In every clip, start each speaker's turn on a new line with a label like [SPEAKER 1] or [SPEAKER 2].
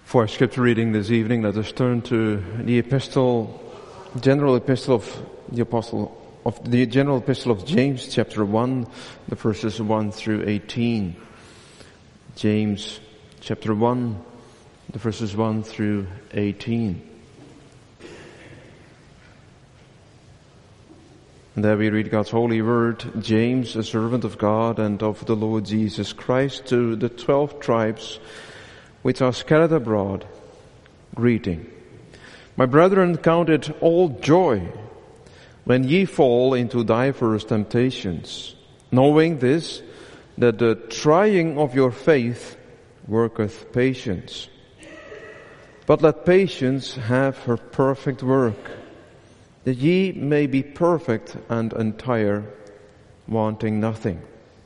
[SPEAKER 1] For our scripture reading this evening, let us turn to the general epistle of James, chapter 1, the verses 1 through 18. James, chapter 1, the verses 1 through 18. And there we read God's holy word. James, a servant of God and of the Lord Jesus Christ, to the 12 tribes which are scattered abroad, greeting. My brethren, count it all joy when ye fall into diverse temptations, knowing this, that the trying of your faith worketh patience. But let patience have her perfect work, that ye may be perfect and entire, wanting nothing.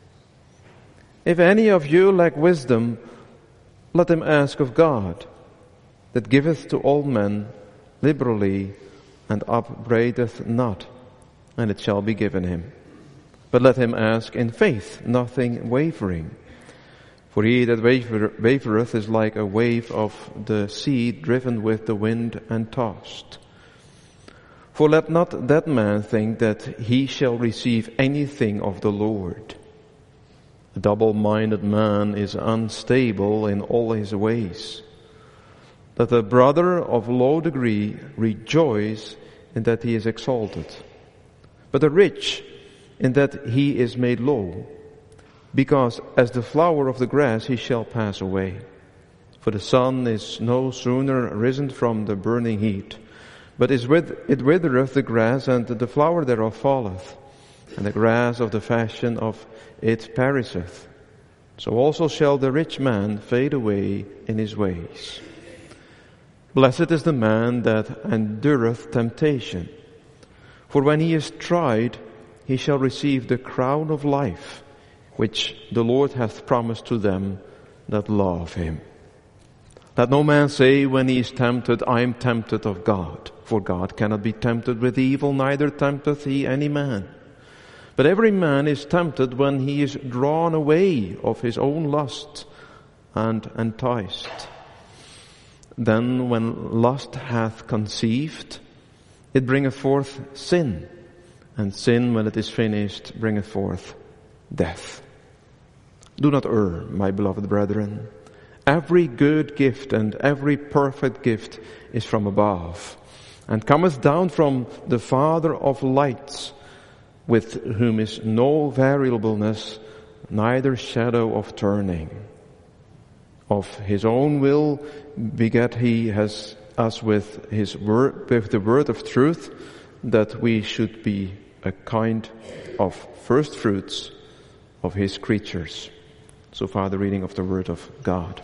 [SPEAKER 1] If any of you lack wisdom, let him ask of God, that giveth to all men liberally and upbraideth not, and it shall be given him. But let him ask in faith, nothing wavering. For he that wavereth is like a wave of the sea driven with the wind and tossed. For let not that man think that he shall receive anything of the Lord. A double-minded man is unstable in all his ways. Let the brother of low degree rejoice in that he is exalted, but the rich in that he is made low, because as the flower of the grass he shall pass away. For the sun is no sooner risen from the burning heat, but it withereth the grass, and the flower thereof falleth, and the grass of the fashion of it perisheth. So also shall the rich man fade away in his ways. Blessed is the man that endureth temptation, for when he is tried, he shall receive the crown of life, which the Lord hath promised to them that love him. Let no man say when he is tempted, I am tempted of God. For God cannot be tempted with evil, neither tempteth he any man. But every man is tempted when he is drawn away of his own lust and enticed. Then when lust hath conceived, it bringeth forth sin. And sin, when it is finished, bringeth forth death. Do not err, my beloved brethren. Every good gift and every perfect gift is from above, and cometh down from the Father of lights, with whom is no variableness, neither shadow of turning. Of his own will begat he us with his word, with the word of truth, that we should be a kind of first fruits of his creatures. So far the reading of the word of God.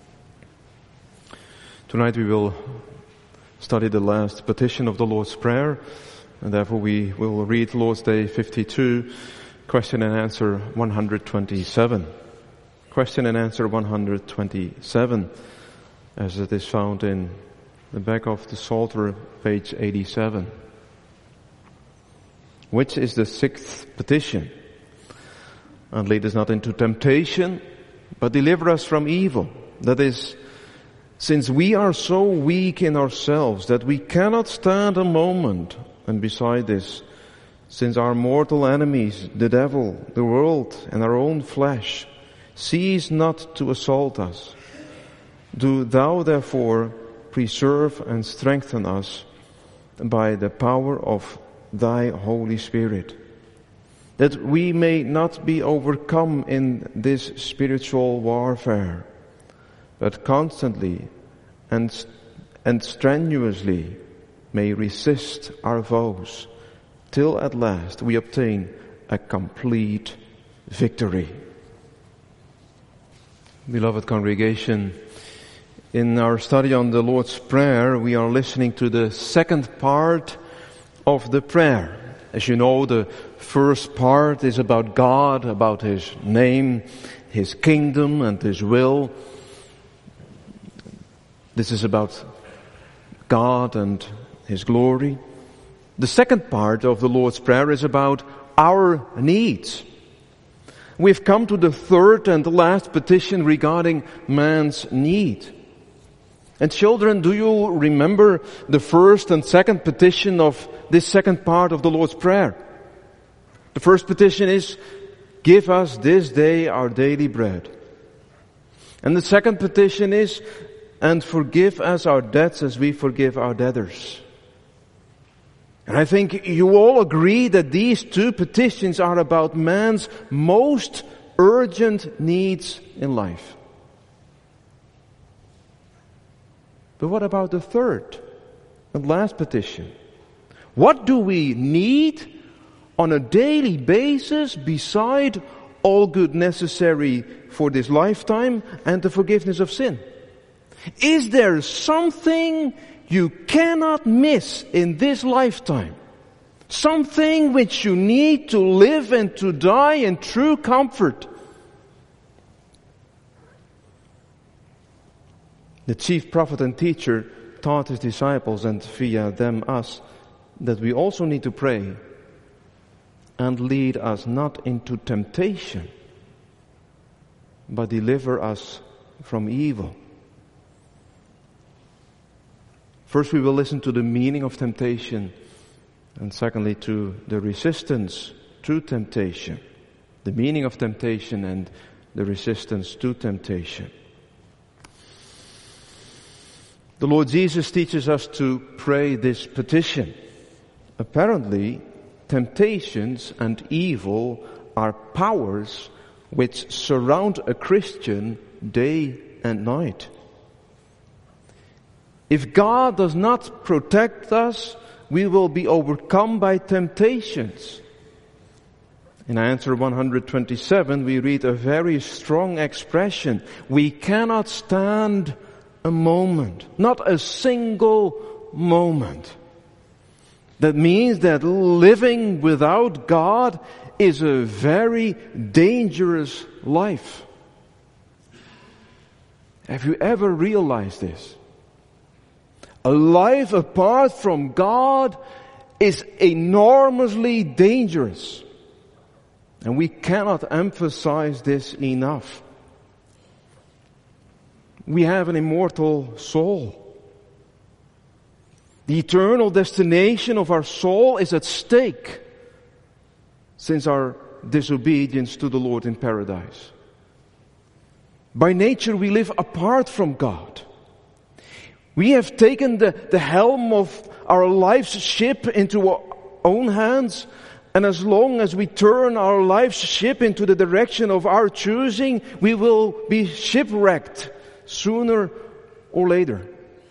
[SPEAKER 1] Tonight we will study the last petition of the Lord's Prayer, and therefore we will read Lord's Day 52, question and answer 127. Question and answer 127, as it is found in the back of the Psalter, page 87. Which is the sixth petition? And lead us not into temptation, but deliver us from evil. That is, since we are so weak in ourselves that we cannot stand a moment, and beside this, since our mortal enemies, the devil, the world, and our own flesh, cease not to assault us, do thou therefore preserve and strengthen us by the power of thy Holy Spirit, that we may not be overcome in this spiritual warfare, but constantly and strenuously may resist our foes, till at last we obtain a complete victory. Beloved congregation, in our study on the Lord's Prayer, we are listening to the second part of the prayer. As you know, the first part is about God, about His name, His kingdom and His will. This is about God and His glory. The second part of the Lord's Prayer is about our needs. We've come to the third and last petition regarding man's need. And children, do you remember the first and second petition of this second part of the Lord's Prayer? The first petition is, give us this day our daily bread. And the second petition is, and forgive us our debts as we forgive our debtors. And I think you all agree that these two petitions are about man's most urgent needs in life. But what about the third and last petition? What do we need on a daily basis beside all good necessary for this lifetime and the forgiveness of sin? Is there something you cannot miss in this lifetime? Something which you need to live and to die in true comfort? The chief prophet and teacher taught his disciples, and via them us, that we also need to pray, and lead us not into temptation, but deliver us from evil. First we will listen to the meaning of temptation, and secondly to the resistance to temptation. The meaning of temptation and the resistance to temptation. The Lord Jesus teaches us to pray this petition. Apparently, temptations and evil are powers which surround a Christian day and night. If God does not protect us, we will be overcome by temptations. In answer 127, we read a very strong expression. We cannot stand a moment, not a single moment. That means that living without God is a very dangerous life. Have you ever realized this? A life apart from God is enormously dangerous. And we cannot emphasize this enough. We have an immortal soul. The eternal destination of our soul is at stake since our disobedience to the Lord in paradise. By nature we live apart from God. We have taken the helm of our life's ship into our own hands, and as long as we turn our life's ship into the direction of our choosing, we will be shipwrecked sooner or later.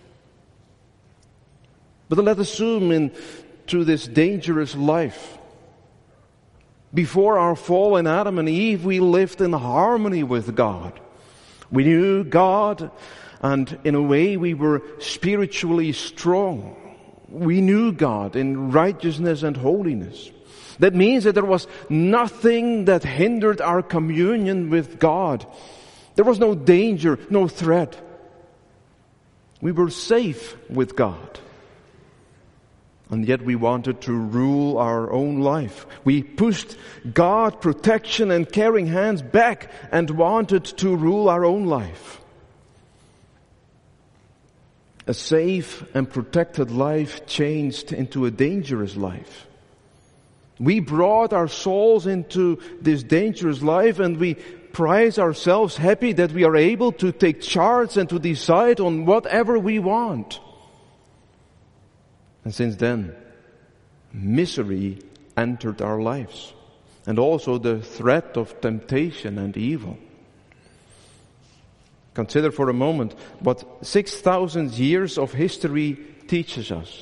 [SPEAKER 1] But let us zoom into this dangerous life. Before our fall in Adam and Eve, we lived in harmony with God. We knew God, and in a way we were spiritually strong. We knew God in righteousness and holiness. That means that there was nothing that hindered our communion with God. There was no danger, no threat. We were safe with God. And yet we wanted to rule our own life. We pushed God, protection and caring hands back and wanted to rule our own life. A safe and protected life changed into a dangerous life. We brought our souls into this dangerous life, and we prize ourselves happy that we are able to take charge and to decide on whatever we want. And since then, misery entered our lives, and also the threat of temptation and evil. Consider for a moment what 6,000 years of history teaches us.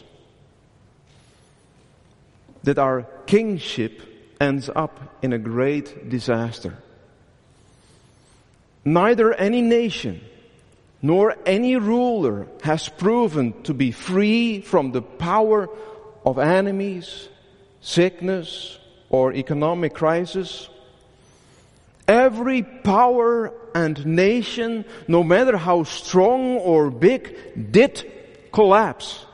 [SPEAKER 1] That our kingship ends up in a great disaster. Neither any nation nor any ruler has proven to be free from the power of enemies, sickness, or economic crisis. Every power and nation, no matter how strong or big, did collapse.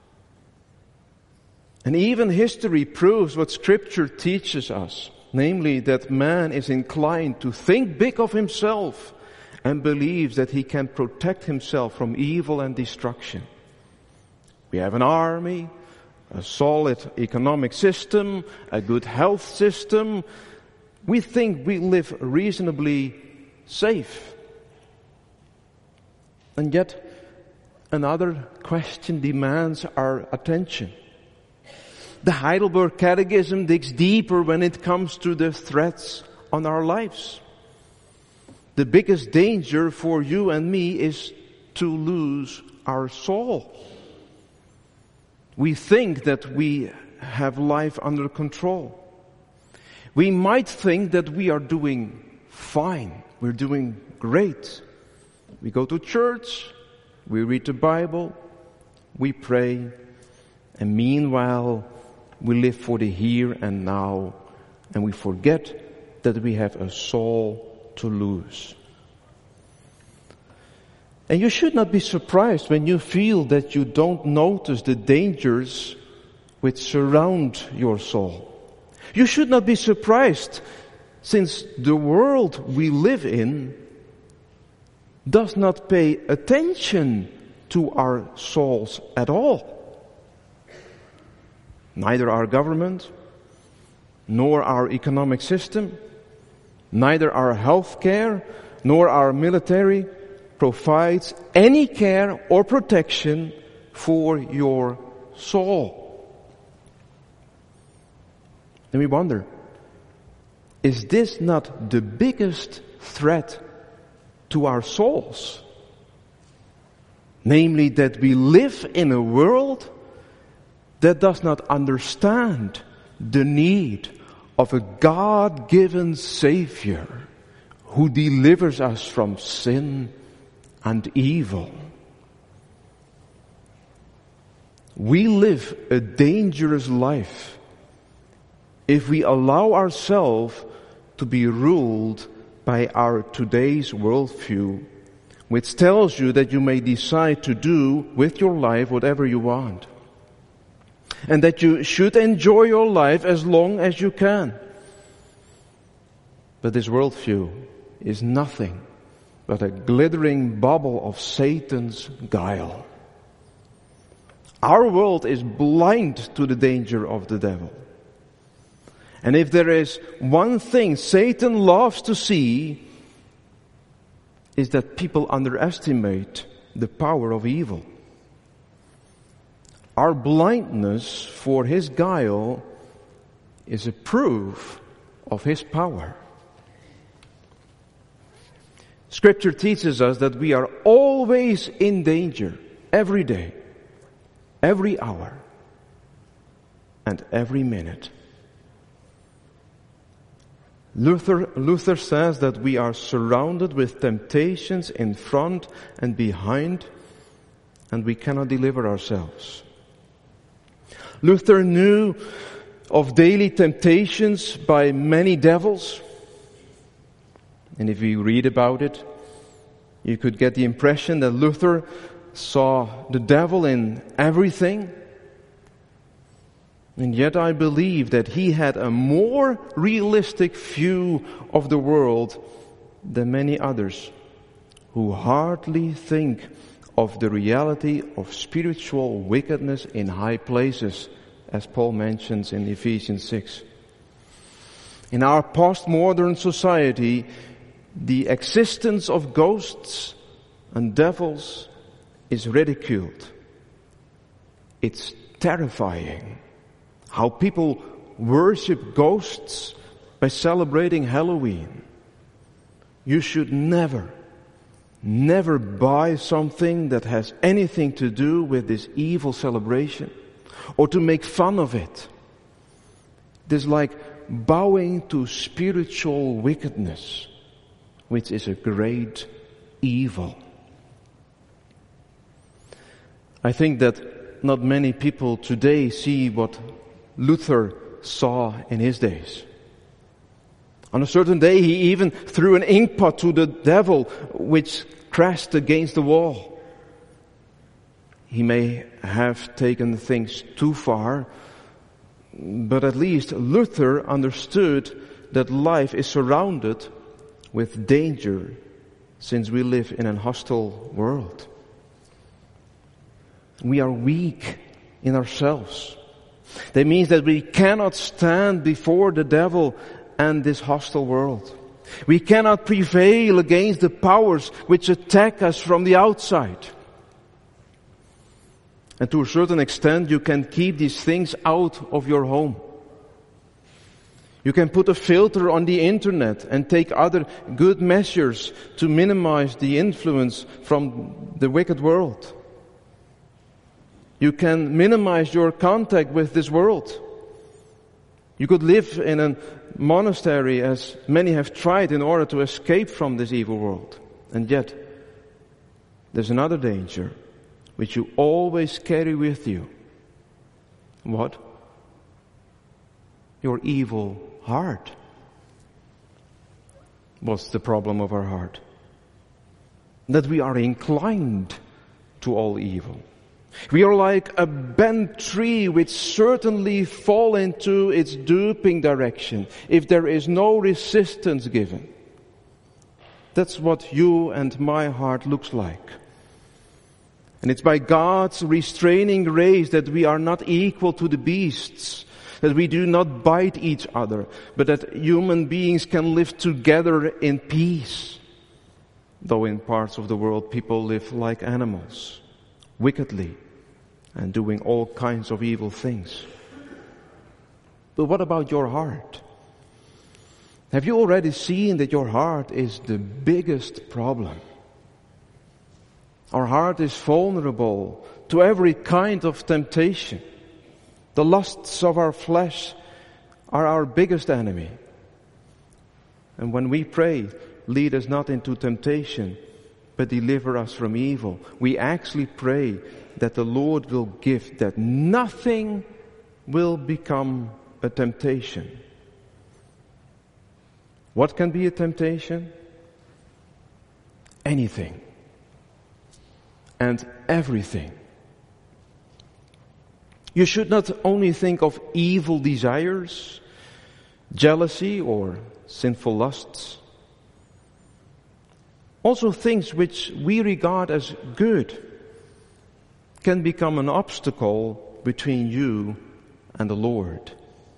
[SPEAKER 1] And even history proves what Scripture teaches us, namely that man is inclined to think big of himself and believes that he can protect himself from evil and destruction. We have an army, a solid economic system, a good health system. We think we live reasonably safe. And yet, another question demands our attention. The Heidelberg Catechism digs deeper when it comes to the threats on our lives. The biggest danger for you and me is to lose our soul. We think that we have life under control. We might think that we are doing fine. We're doing great. We go to church, we read the Bible, we pray, and meanwhile we live for the here and now, and we forget that we have a soul to lose. And you should not be surprised when you feel that you don't notice the dangers which surround your soul. You should not be surprised, since the world we live in does not pay attention to our souls at all. Neither our government, nor our economic system, neither our health care, nor our military provides any care or protection for your soul. And we wonder, is this not the biggest threat to our souls? Namely, that we live in a world that does not understand the need of a God-given Savior who delivers us from sin and evil. We live a dangerous life if we allow ourselves to be ruled by our today's worldview, which tells you that you may decide to do with your life whatever you want, and that you should enjoy your life as long as you can. But this worldview is nothing but a glittering bubble of Satan's guile. Our world is blind to the danger of the devil. And if there is one thing Satan loves to see, is that people underestimate the power of evil. Our blindness for his guile is a proof of his power. Scripture teaches us that we are always in danger, every day, every hour, and every minute. Luther says that we are surrounded with temptations in front and behind, and we cannot deliver ourselves. Luther knew of daily temptations by many devils. And if you read about it, you could get the impression that Luther saw the devil in everything. And yet I believe that he had a more realistic view of the world than many others who hardly think of the reality of spiritual wickedness in high places, as Paul mentions in Ephesians 6. In our postmodern society, the existence of ghosts and devils is ridiculed. It's terrifying how people worship ghosts by celebrating Halloween. You should never buy something that has anything to do with this evil celebration or to make fun of it. It is like bowing to spiritual wickedness, which is a great evil. I think that not many people today see what Luther saw in his days. On a certain day, he even threw an inkpot to the devil, which crashed against the wall. He may have taken things too far, but at least Luther understood that life is surrounded with danger since we live in a hostile world. We are weak in ourselves. That means that we cannot stand before the devil and this hostile world. We cannot prevail against the powers which attack us from the outside. And to a certain extent, you can keep these things out of your home. You can put a filter on the internet and take other good measures to minimize the influence from the wicked world. You can minimize your contact with this world. You could live in a monastery, as many have tried, in order to escape from this evil world. And yet, there's another danger which you always carry with you. What? Your evil heart. What's the problem of our heart? That we are inclined to all evil. We are like a bent tree which certainly fall into its duping direction if there is no resistance given. That's what you and my heart looks like. And it's by God's restraining grace that we are not equal to the beasts, that we do not bite each other, but that human beings can live together in peace. Though in parts of the world people live like animals, wickedly, and doing all kinds of evil things. But what about your heart? Have you already seen that your heart is the biggest problem? Our heart is vulnerable to every kind of temptation. The lusts of our flesh are our biggest enemy. And when we pray, lead us not into temptation, but deliver us from evil, we actually pray that the Lord will give that nothing will become a temptation. What can be a temptation? Anything. And everything. You should not only think of evil desires, jealousy or sinful lusts. Also things which we regard as good can become an obstacle between you and the Lord.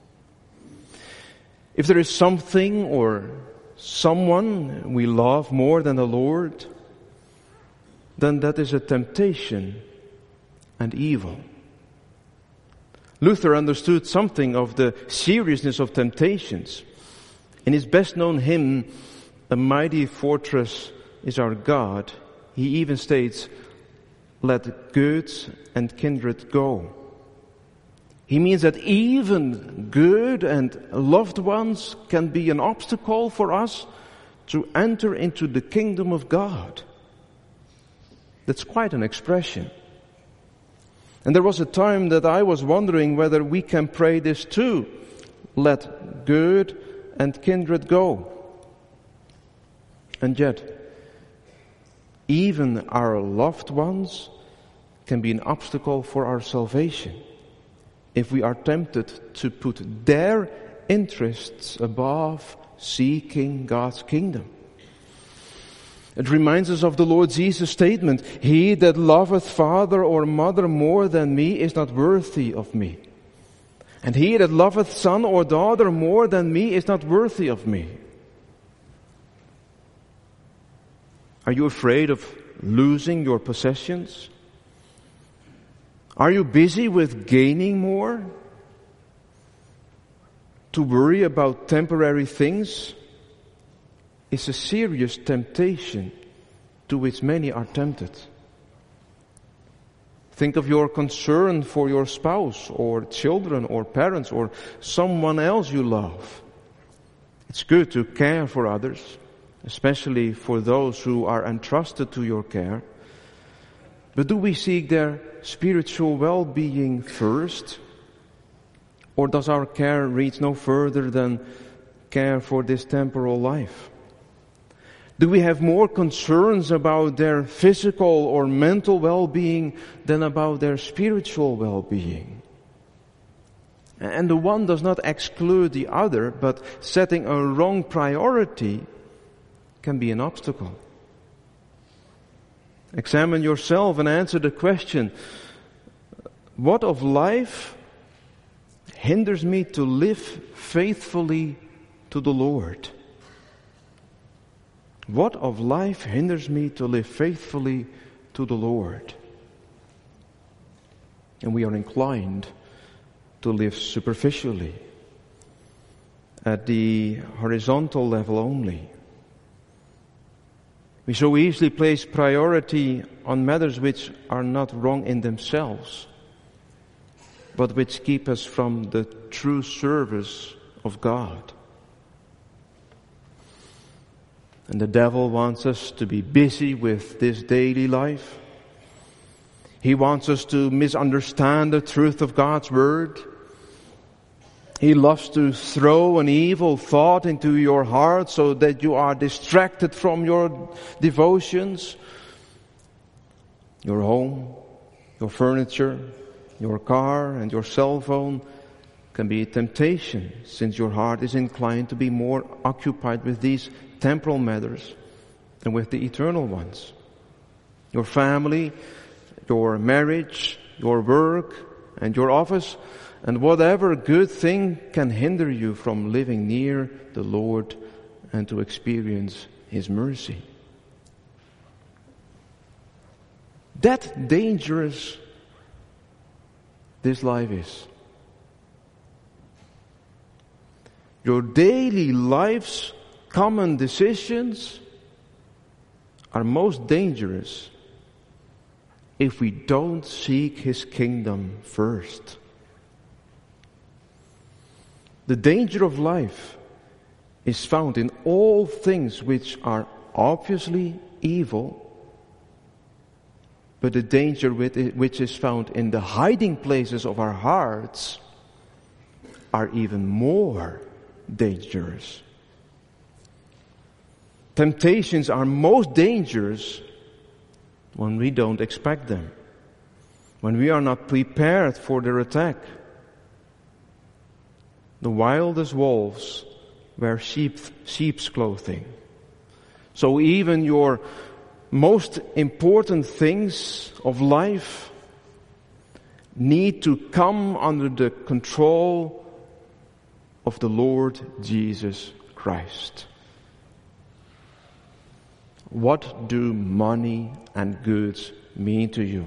[SPEAKER 1] If there is something or someone we love more than the Lord, then that is a temptation and evil. Luther understood something of the seriousness of temptations. In his best-known hymn, "A Mighty Fortress is Our God," he even states, "Let goods and kindred go." He means that even good and loved ones can be an obstacle for us to enter into the kingdom of God. That's quite an expression. And there was a time that I was wondering whether we can pray this too. Let good and kindred go. And yet, even our loved ones can be an obstacle for our salvation if we are tempted to put their interests above seeking God's kingdom. It reminds us of the Lord Jesus' statement, "He that loveth father or mother more than me is not worthy of me. And he that loveth son or daughter more than me is not worthy of me." Are you afraid of losing your possessions? Are you busy with gaining more? To worry about temporary things is a serious temptation to which many are tempted. Think of your concern for your spouse or children or parents or someone else you love. It's good to care for others, especially for those who are entrusted to your care. But do we seek their spiritual well-being first? Or does our care reach no further than care for this temporal life? Do we have more concerns about their physical or mental well-being than about their spiritual well-being? And the one does not exclude the other, but setting a wrong priority can be an obstacle. Examine yourself and answer the question, what of life hinders me to live faithfully to the Lord? What of life hinders me to live faithfully to the Lord? And we are inclined to live superficially, at the horizontal level only. We so easily place priority on matters which are not wrong in themselves, but which keep us from the true service of God. And the devil wants us to be busy with this daily life. He wants us to misunderstand the truth of God's Word. He loves to throw an evil thought into your heart so that you are distracted from your devotions. Your home, your furniture, your car and your cell phone can be a temptation, since your heart is inclined to be more occupied with these temporal matters than with the eternal ones. Your family, your marriage, your work, and your office, and whatever good thing can hinder you from living near the Lord and to experience His mercy. That dangerous this life is. Your daily life's common decisions are most dangerous if we don't seek His kingdom first. The danger of life is found in all things which are obviously evil, but the danger which is found in the hiding places of our hearts are even more dangerous. Temptations are most dangerous when we don't expect them, when we are not prepared for their attack. The wildest wolves wear sheep's clothing. So even your most important things of life need to come under the control of the Lord Jesus Christ. What do money and goods mean to you?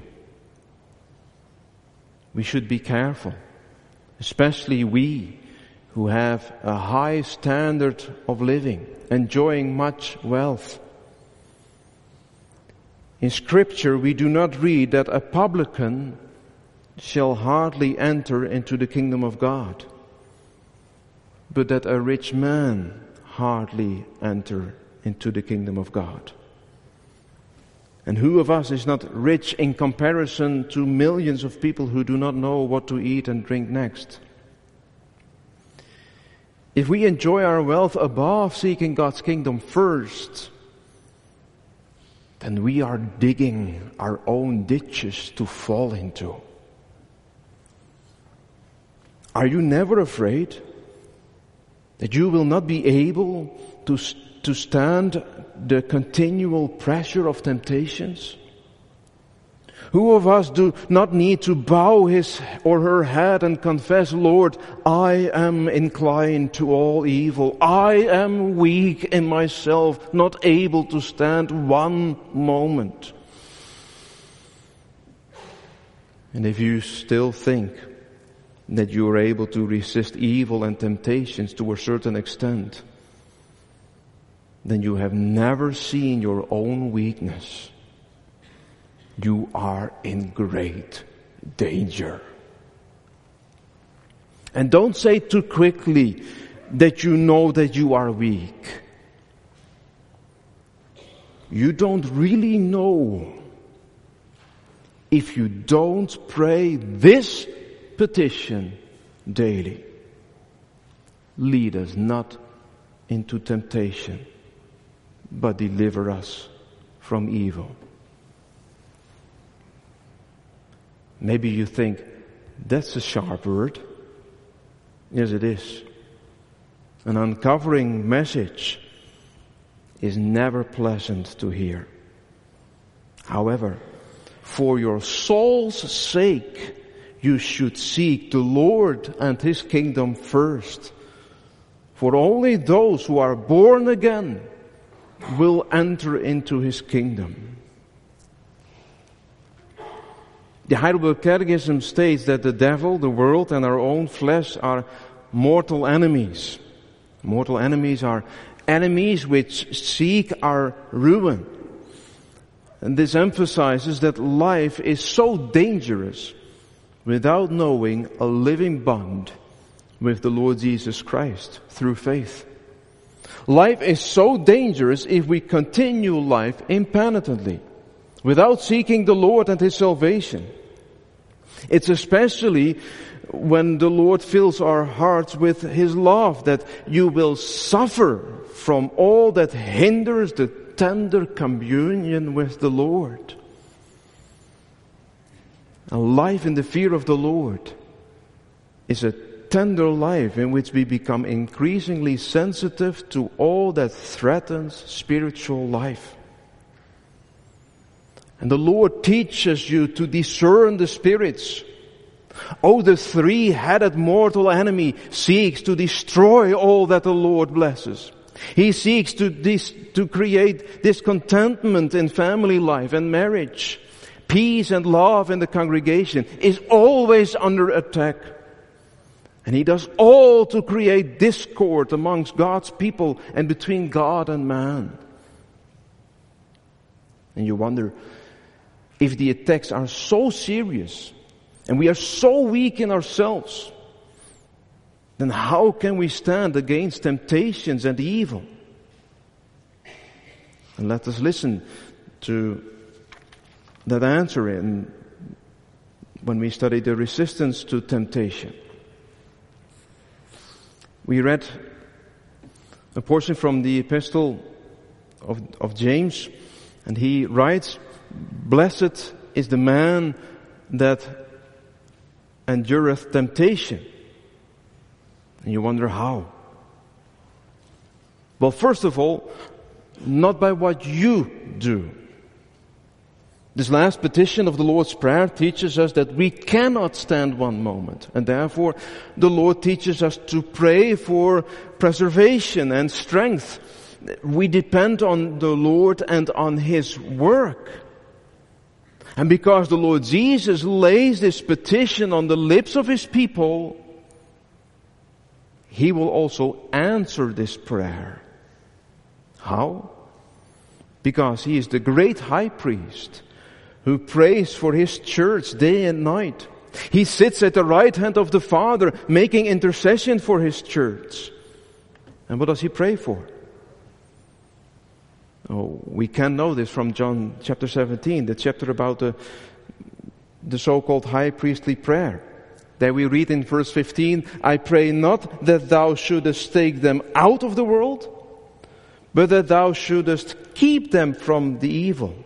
[SPEAKER 1] We should be careful, especially we who have a high standard of living, enjoying much wealth. In Scripture, we do not read that a publican shall hardly enter into the kingdom of God, but that a rich man hardly enter into the kingdom of God. And who of us is not rich in comparison to millions of people who do not know what to eat and drink next? If we enjoy our wealth above seeking God's kingdom first, then we are digging our own ditches to fall into. Are you never afraid that you will not be able to stand the continual pressure of temptations? Who of us do not need to bow his or her head and confess, Lord, I am inclined to all evil. I am weak in myself, not able to stand one moment. And if you still think that you are able to resist evil and temptations to a certain extent, then you have never seen your own weakness. You are in great danger. And don't say too quickly that you know that you are weak. You don't really know if you don't pray this petition daily. Lead us not into temptation, but deliver us from evil. Maybe you think, that's a sharp word. Yes, it is. An uncovering message is never pleasant to hear. However, for your soul's sake, you should seek the Lord and His kingdom first. For only those who are born again will enter into His kingdom. The Heidelberg Catechism states that the devil, the world, and our own flesh are mortal enemies. Mortal enemies are enemies which seek our ruin. And this emphasizes that life is so dangerous without knowing a living bond with the Lord Jesus Christ through faith. Life is so dangerous if we continue life impenitently, without seeking the Lord and His salvation. It's especially when the Lord fills our hearts with His love that you will suffer from all that hinders the tender communion with the Lord. A life in the fear of the Lord is a tender life in which we become increasingly sensitive to all that threatens spiritual life. And the Lord teaches you to discern the spirits. Oh, the three-headed mortal enemy seeks to destroy all that the Lord blesses. He seeks to create discontentment in family life and marriage. Peace and love in the congregation is always under attack. And he does all to create discord amongst God's people and between God and man. And you wonder, if the attacks are so serious and we are so weak in ourselves, then how can we stand against temptations and evil? And let us listen to that answer when we study the resistance to temptation. We read a portion from the epistle of James, and he writes, "Blessed is the man that endureth temptation." And you wonder how. Well, first of all, not by what you do. This last petition of the Lord's Prayer teaches us that we cannot stand one moment. And therefore, the Lord teaches us to pray for preservation and strength. We depend on the Lord and on His work. And because the Lord Jesus lays this petition on the lips of His people, He will also answer this prayer. How? Because He is the great high priest who prays for His church day and night. He sits at the right hand of the Father, making intercession for His church. And what does He pray for? Oh, we can know this from John chapter 17, the chapter about the so-called high priestly prayer. There we read in verse 15, "I pray not that thou shouldest take them out of the world, but that thou shouldest keep them from the evil."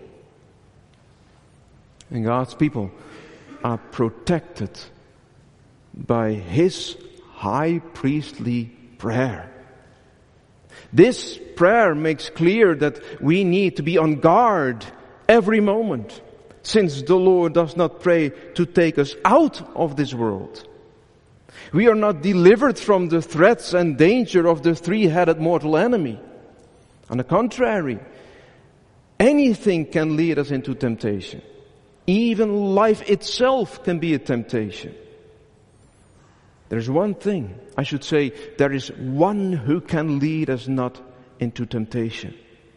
[SPEAKER 1] And God's people are protected by His high priestly prayer. This prayer makes clear that we need to be on guard every moment, since the Lord does not pray to take us out of this world. We are not delivered from the threats and danger of the three-headed mortal enemy. On the contrary, anything can lead us into temptation. Even life itself can be a temptation. There's one thing, I should say, there is one who can lead us not into temptation.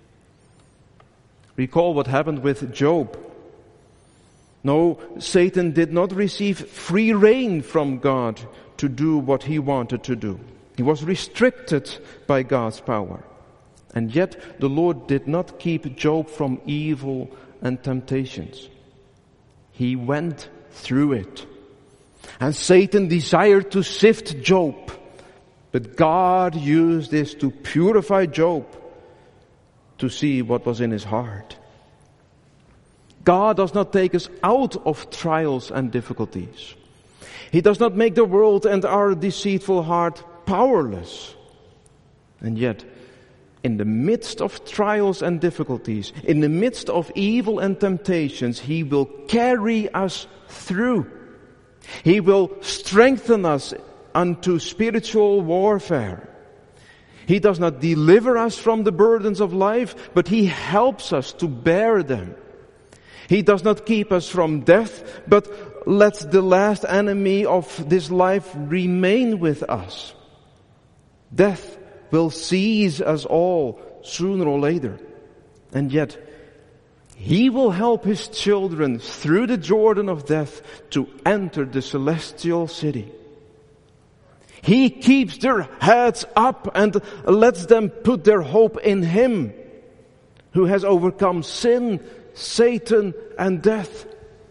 [SPEAKER 1] Recall what happened with Job. No, Satan did not receive free rein from God to do what he wanted to do. He was restricted by God's power. And yet the Lord did not keep Job from evil and temptations. He went through it. And Satan desired to sift Job. But God used this to purify Job, to see what was in his heart. God does not take us out of trials and difficulties. He does not make the world and our deceitful heart powerless. And yet, In the midst of trials and difficulties, in the midst of evil and temptations, He will carry us through. He will strengthen us unto spiritual warfare. He does not deliver us from the burdens of life, but He helps us to bear them. He does not keep us from death, but lets the last enemy of this life remain with us. Death will seize us all sooner or later. And yet, He will help His children through the Jordan of death to enter the celestial city. He keeps their heads up and lets them put their hope in Him, who has overcome sin, Satan, and death.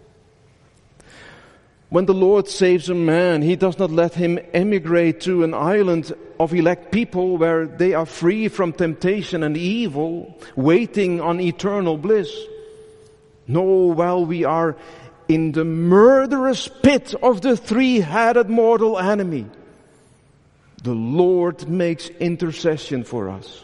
[SPEAKER 1] When the Lord saves a man, He does not let him emigrate to an island of elect people where they are free from temptation and evil, waiting on eternal bliss. No, while we are in the murderous pit of the three-headed mortal enemy, the Lord makes intercession for us.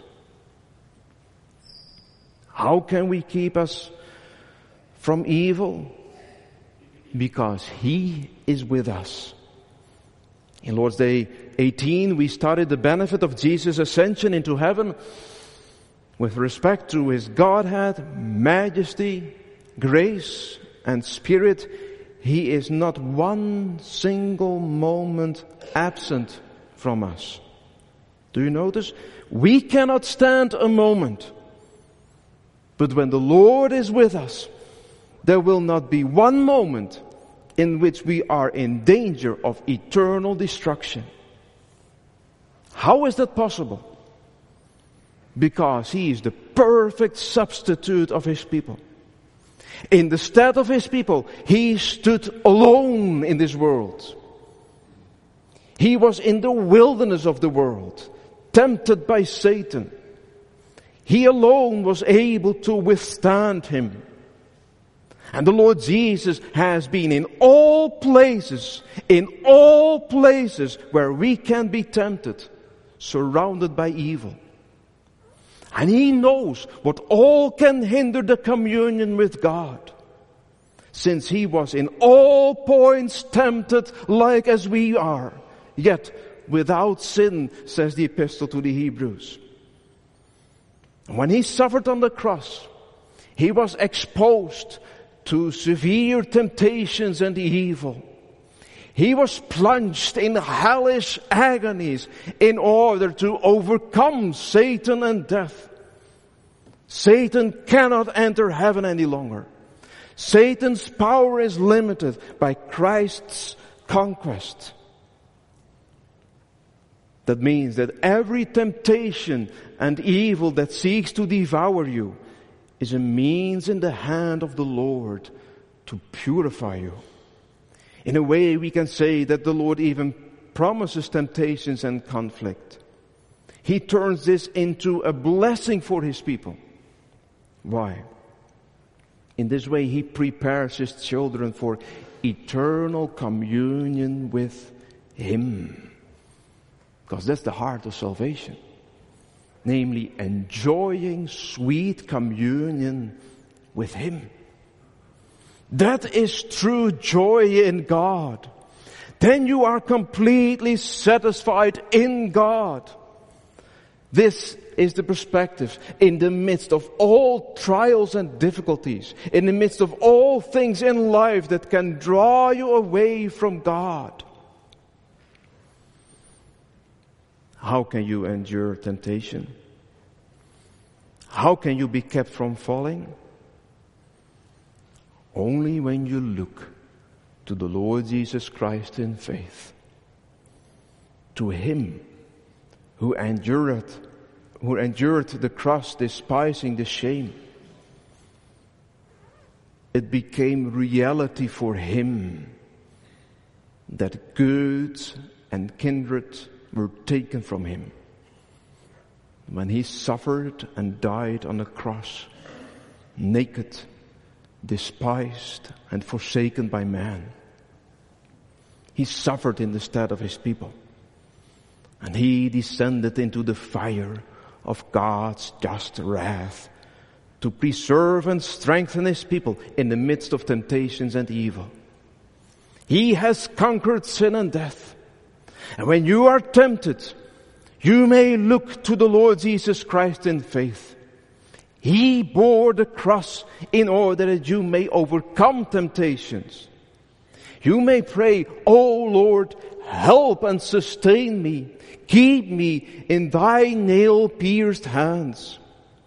[SPEAKER 1] How can we keep us from evil? Because He is with us. In Lord's Day 18, we studied the benefit of Jesus' ascension into heaven with respect to His Godhead, majesty, grace, and Spirit. He is not one single moment absent from us. Do you notice? We cannot stand a moment. But when the Lord is with us, there will not be one moment in which we are in danger of eternal destruction. How is that possible? Because He is the perfect substitute of His people. In the stead of His people, He stood alone in this world. He was in the wilderness of the world, tempted by Satan. He alone was able to withstand him. And the Lord Jesus has been in all places where we can be tempted, surrounded by evil. And He knows what all can hinder the communion with God. Since He was in all points tempted like as we are, yet without sin, says the epistle to the Hebrews. When He suffered on the cross, He was exposed to severe temptations and evil. He was plunged in hellish agonies in order to overcome Satan and death. Satan cannot enter heaven any longer. Satan's power is limited by Christ's conquest. That means that every temptation and evil that seeks to devour you is a means in the hand of the Lord to purify you. In a way, we can say that the Lord even promises temptations and conflict. He turns this into a blessing for His people. Why? In this way, He prepares His children for eternal communion with Him. Because that's the heart of salvation. Namely, enjoying sweet communion with Him. That is true joy in God. Then you are completely satisfied in God. This is the perspective in the midst of all trials and difficulties, in the midst of all things in life that can draw you away from God. How can you endure temptation? How can you be kept from falling? Only when you look to the Lord Jesus Christ in faith. To Him who endured the cross, despising the shame. It became reality for Him that goods and kindred were taken from Him. When He suffered and died on the cross, naked, despised and forsaken by man. He suffered in the stead of His people. And He descended into the fire of God's just wrath, to preserve and strengthen His people in the midst of temptations and evil. He has conquered sin and death. And when you are tempted, you may look to the Lord Jesus Christ in faith. He bore the cross in order that you may overcome temptations. You may pray, "O Lord, help and sustain me. Keep me in thy nail-pierced hands."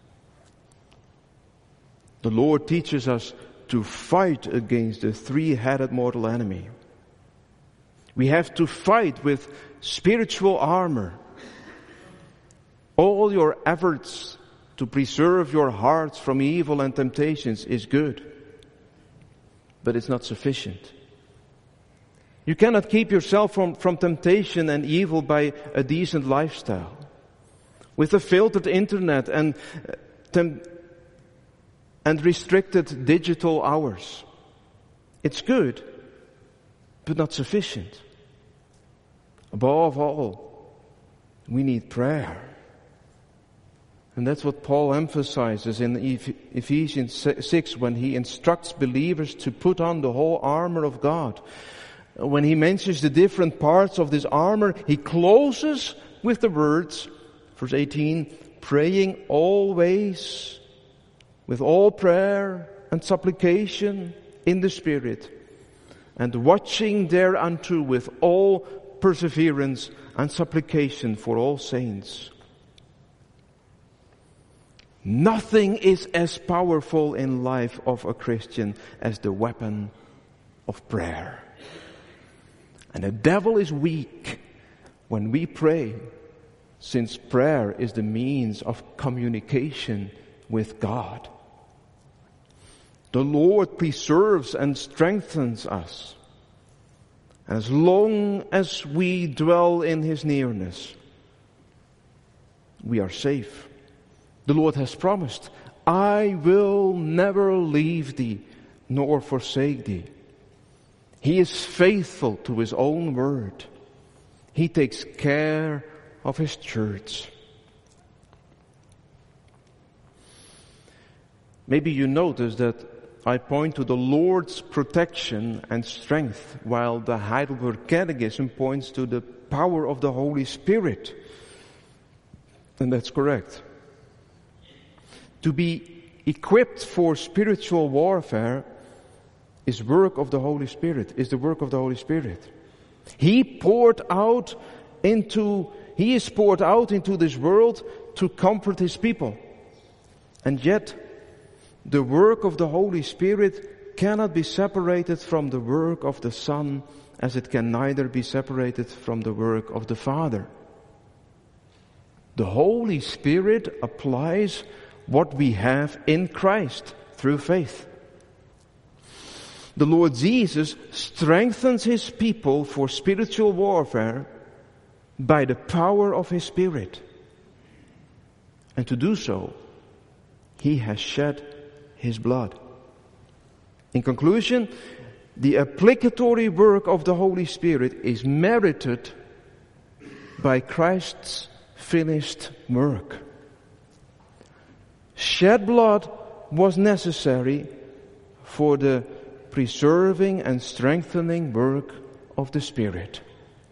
[SPEAKER 1] The Lord teaches us to fight against the three-headed mortal enemy. We have to fight with spiritual armor. All your efforts to preserve your hearts from evil and temptations is good, but it's not sufficient. You cannot keep yourself from temptation and evil by a decent lifestyle, with a filtered internet and restricted digital hours. It's good, but not sufficient. Above all, we need prayer. And that's what Paul emphasizes in Ephesians 6 when he instructs believers to put on the whole armor of God. When he mentions the different parts of this armor, he closes with the words, verse 18, "Praying always with all prayer and supplication in the Spirit, and watching thereunto with all perseverance and supplication for all saints." Nothing is as powerful in life of a Christian as the weapon of prayer. And the devil is weak when we pray, since prayer is the means of communication with God. The Lord preserves and strengthens us. As long as we dwell in His nearness, we are safe. The Lord has promised, "I will never leave thee nor forsake thee." He is faithful to His own word. He takes care of His church. Maybe you notice that I point to the Lord's protection and strength, while the Heidelberg Catechism points to the power of the Holy Spirit. And that's correct. To be equipped for spiritual warfare is work of the Holy Spirit, is the work of the Holy Spirit. He is poured out into this world to comfort His people. And yet, the work of the Holy Spirit cannot be separated from the work of the Son, as it can neither be separated from the work of the Father. The Holy Spirit applies what we have in Christ through faith. The Lord Jesus strengthens His people for spiritual warfare by the power of His Spirit. And to do so, He has shed His blood. In conclusion, the applicatory work of the Holy Spirit is merited by Christ's finished work. Shed blood was necessary for the preserving and strengthening work of the Spirit.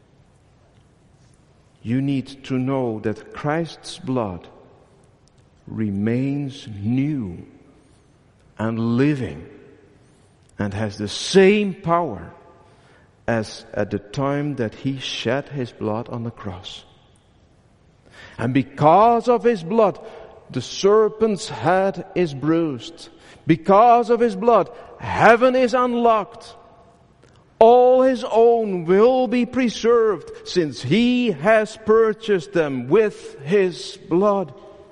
[SPEAKER 1] You need to know that Christ's blood remains new and living and has the same power as at the time that He shed His blood on the cross. And because of His blood, the serpent's head is bruised. Because of His blood, heaven is unlocked. All His own will be preserved, since He has purchased them with His blood.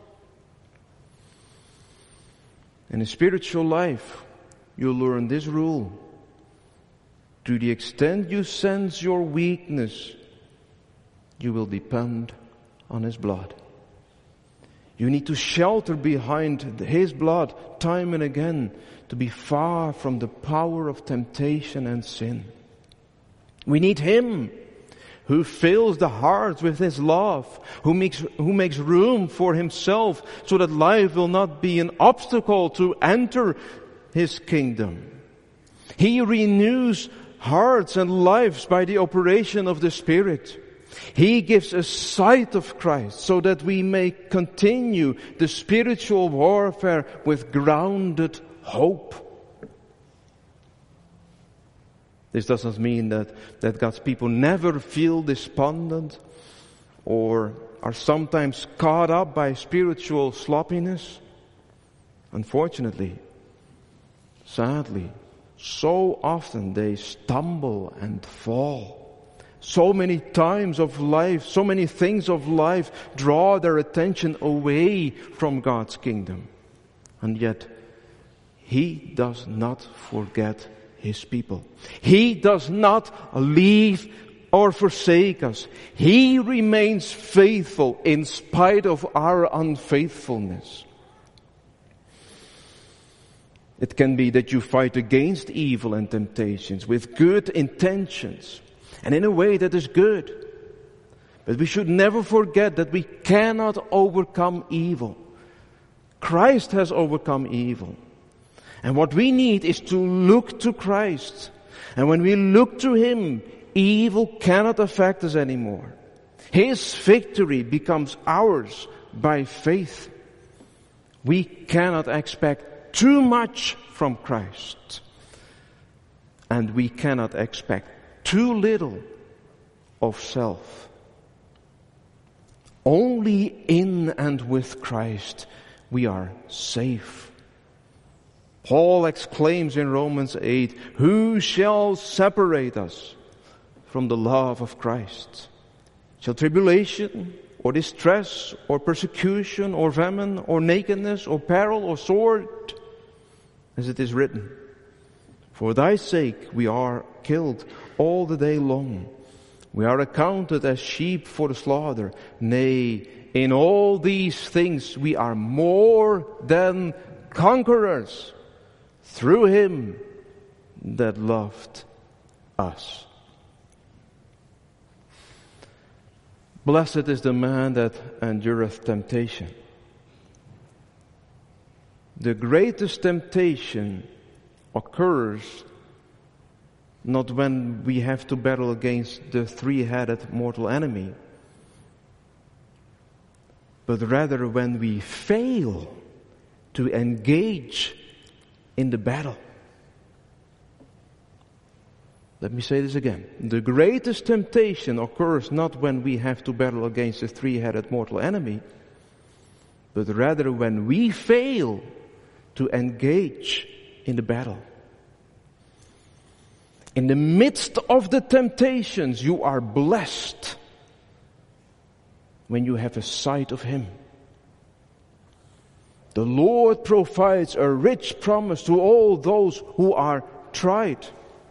[SPEAKER 1] In a spiritual life, you learn this rule. To the extent you sense your weakness, you will depend on His blood. You need to shelter behind His blood time and again to be far from the power of temptation and sin. We need Him who fills the hearts with His love, who makes room for Himself so that life will not be an obstacle to enter His kingdom. He renews hearts and lives by the operation of the Spirit. He gives us sight of Christ so that we may continue the spiritual warfare with grounded hope. This doesn't mean that God's people never feel despondent or are sometimes caught up by spiritual sloppiness. Unfortunately, sadly, so often they stumble and fall. So many times of life, so many things of life draw their attention away from God's kingdom. And yet, He does not forget His people. He does not leave or forsake us. He remains faithful in spite of our unfaithfulness. It can be that you fight against evil and temptations with good intentions and in a way that is good. But we should never forget that we cannot overcome evil. Christ has overcome evil. And what we need is to look to Christ. And when we look to Him, evil cannot affect us anymore. His victory becomes ours by faith. We cannot expect too much from Christ. And we cannot expect too little of self. Only in and with Christ we are safe. Paul exclaims in Romans 8, "Who shall separate us from the love of Christ? Shall tribulation, or distress, or persecution, or famine, or nakedness, or peril, or sword? As it is written, for thy sake we are killed all the day long. We are accounted as sheep for the slaughter. Nay, in all these things we are more than conquerors through Him that loved us." Blessed is the man that endureth temptation. The greatest temptation occurs not when we have to battle against the three-headed mortal enemy, but rather when we fail to engage in the battle. Let me say this again. The greatest temptation occurs not when we have to battle against the three-headed mortal enemy, but rather when we fail to engage in the battle. In the midst of the temptations, you are blessed when you have a sight of Him. The Lord provides a rich promise to all those who are tried.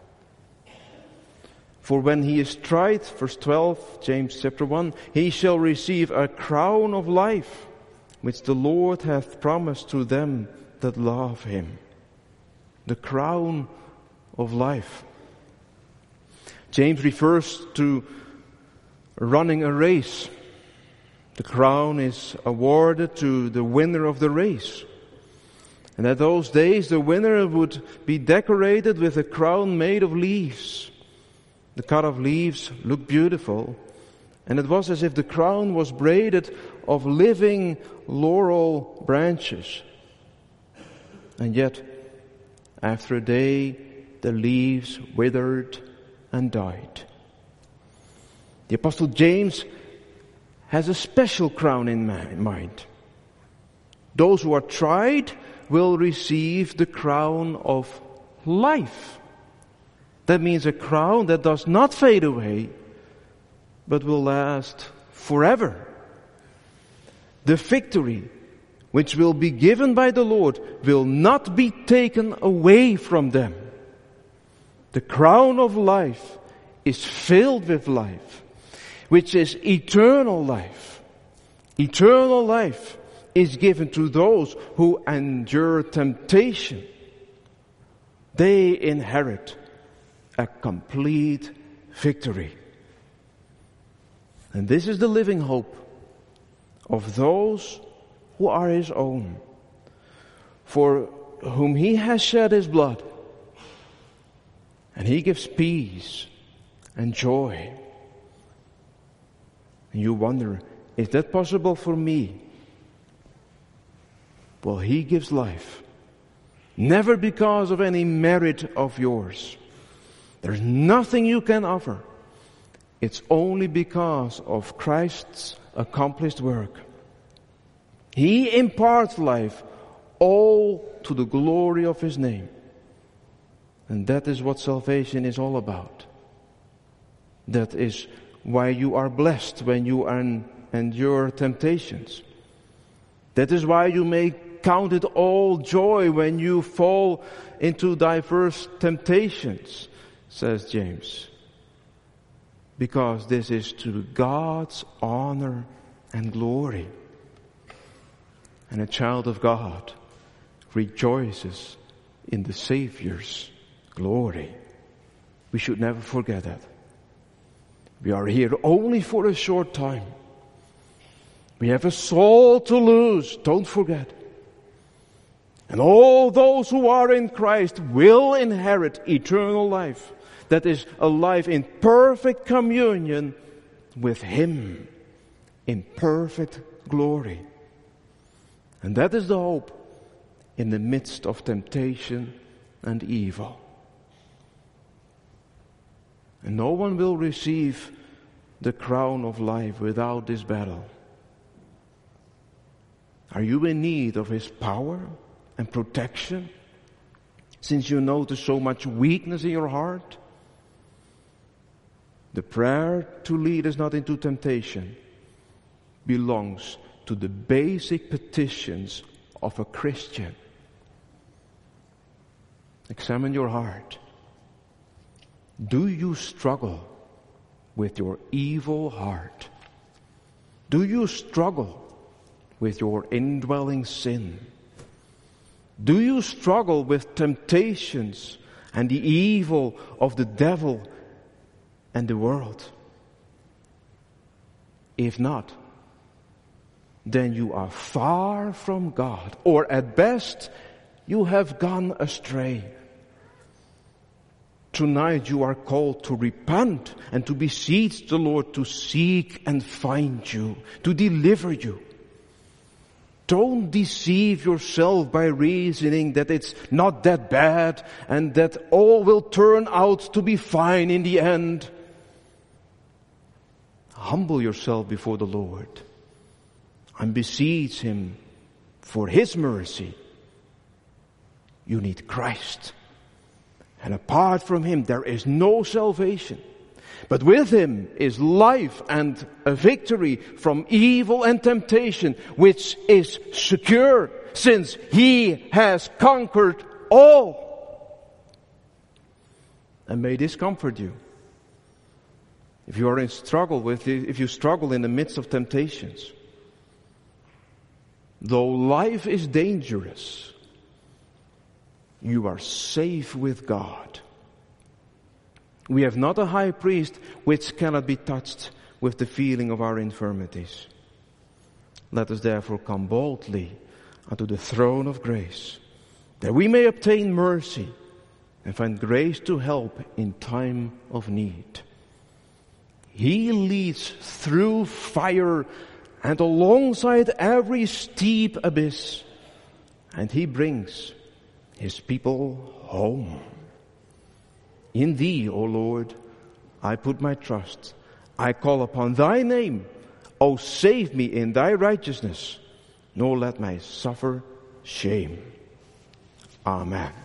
[SPEAKER 1] For when he is tried, verse 12, James chapter 1, he shall receive a crown of life, which the Lord hath promised to them that love Him. The crown of life. James refers to running a race. The crown is awarded to the winner of the race. And at those days the winner would be decorated with a crown made of leaves. The cut of leaves looked beautiful, and it was as if the crown was braided of living laurel branches. And yet, after a day, the leaves withered and died. The Apostle James has a special crown in mind. Those who are tried will receive the crown of life. That means a crown that does not fade away, but will last forever. The victory which will be given by the Lord will not be taken away from them. The crown of life is filled with life, which is eternal life. Eternal life is given to those who endure temptation. They inherit a complete victory. And this is the living hope of those who are his own, for whom he has shed his blood. And he gives peace and joy. And you wonder, is that possible for me? Well, he gives life. Never because of any merit of yours. There's nothing you can offer. It's only because of Christ's accomplished work. He imparts life, all to the glory of his name. And that is what salvation is all about. That is why you are blessed when you endure temptations. That is why you may count it all joy when you fall into diverse temptations, says James. Because this is to God's honor and glory. And a child of God rejoices in the Savior's glory. We should never forget that. We are here only for a short time. We have a soul to lose, don't forget. And all those who are in Christ will inherit eternal life. That is a life in perfect communion with Him, in perfect glory. And that is the hope in the midst of temptation and evil. And no one will receive the crown of life without this battle. Are you in need of His power and protection, since you notice so much weakness in your heart? The prayer to lead us not into temptation belongs to the basic petitions of a Christian. Examine your heart. Do you struggle with your evil heart? Do you struggle with your indwelling sin? Do you struggle with temptations and the evil of the devil and the world? If not, then you are far from God, or at best, you have gone astray. Tonight you are called to repent and to beseech the Lord to seek and find you, to deliver you. Don't deceive yourself by reasoning that it's not that bad and that all will turn out to be fine in the end. Humble yourself before the Lord and beseech Him for His mercy. You need Christ. And apart from Him, there is no salvation. But with Him is life and a victory from evil and temptation, which is secure, since He has conquered all. And may this comfort you. If you are in struggle if you struggle in the midst of temptations, though life is dangerous, you are safe with God. We have not a high priest which cannot be touched with the feeling of our infirmities. Let us therefore come boldly unto the throne of grace, that we may obtain mercy and find grace to help in time of need. He leads through fire and alongside every steep abyss, and He brings His people home. In Thee, O Lord, I put my trust. I call upon Thy name. O save me in Thy righteousness, nor let me suffer shame. Amen.